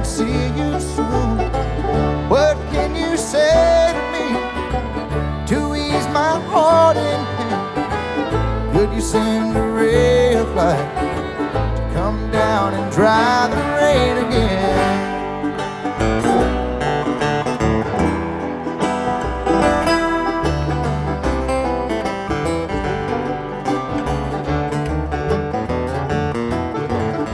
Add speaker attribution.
Speaker 1: and see you soon. What can you say to me to ease my heart in pain? Could you send a ray of light to come down and dry the rain again?